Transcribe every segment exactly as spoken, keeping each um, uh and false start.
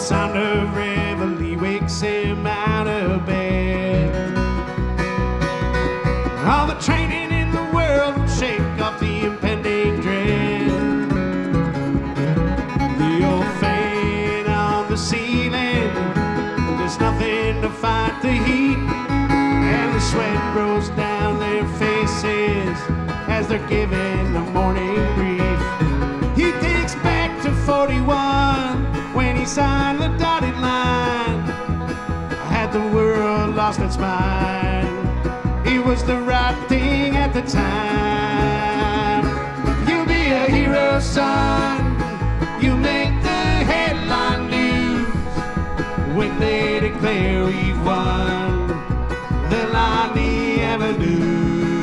sound of reveille wakes him out of bed. All the training in the world will shake off the impending dread. The old fan on the ceiling, there's nothing to fight the heat, and the sweat rolls down their faces as they're given the morning brief. He thinks back to forty-one when he signed the dotted line. Had the world lost its mind, it was the right thing at the time. You'll be a hero, son, you make the headline news. When they declare we've won the Lonnie Avenue.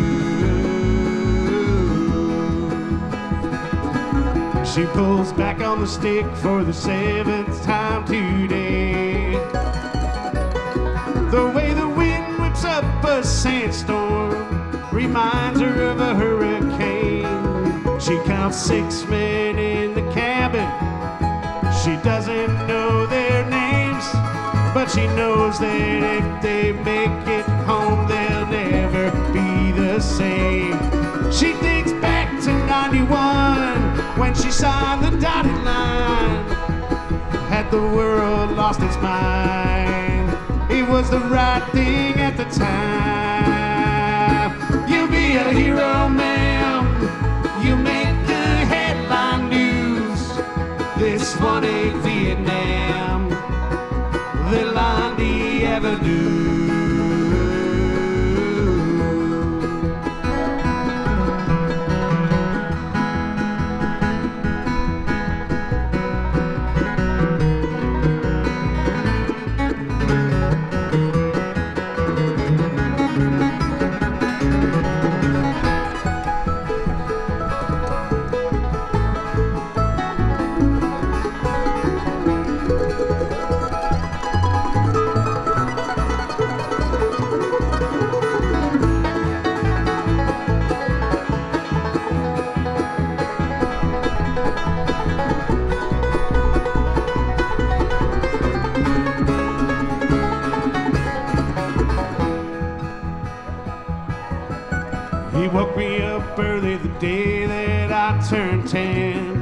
She pulls back on the stick for the seventh time today. The way the wind whips up a sandstorm reminds her of a hurricane. She counts six men in the cabin. She doesn't know their names, but she knows that if they make it home, they'll never be the same. She thinks back to ninety-one when she signed the dotted line. Had the world lost its mind, it was the right thing at the time. You'll be a hero, ma'am, you make the headline news. This one ain't Vietnam, the Lonnie Avenue. He woke me up early the day that I turned ten.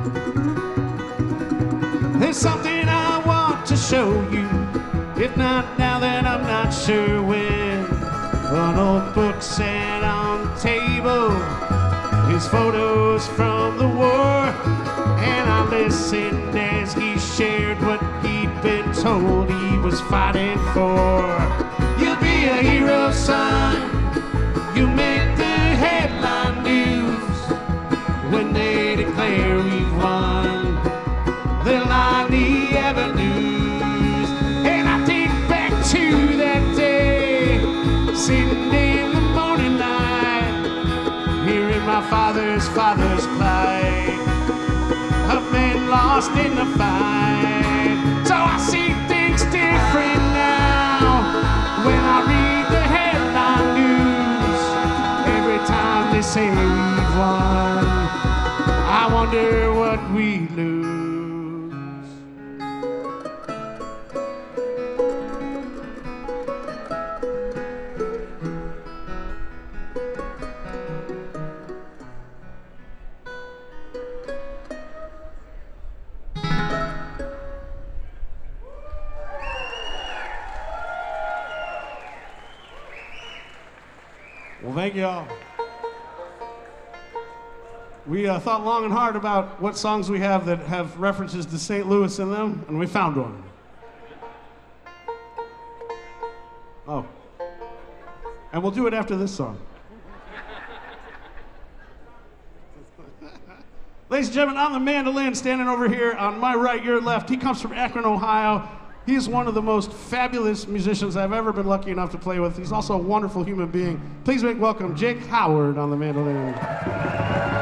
There's something I want to show you. If not now, then I'm not sure when. An old book sat on the table, his photos from the war, and I listened as he shared what he'd been told he was fighting for. You'll be a hero, son, you make the headline news. When they declare we've won the Lonnie Avenues. And I think back to that day, sitting in the morning light, hearing my father's father's plight, of men lost in the fight. So I see things different now when I read the headline news. Every time they say we've won, I wonder what we lose. Well, thank you all. We uh, thought long and hard about what songs we have that have references to Saint Louis in them, and we found one. Oh. And we'll do it after this song. Ladies and gentlemen, on the mandolin, standing over here on my right, your left, he comes from Akron, Ohio. He's one of the most fabulous musicians I've ever been lucky enough to play with. He's also a wonderful human being. Please make welcome Jake Howard on the mandolin.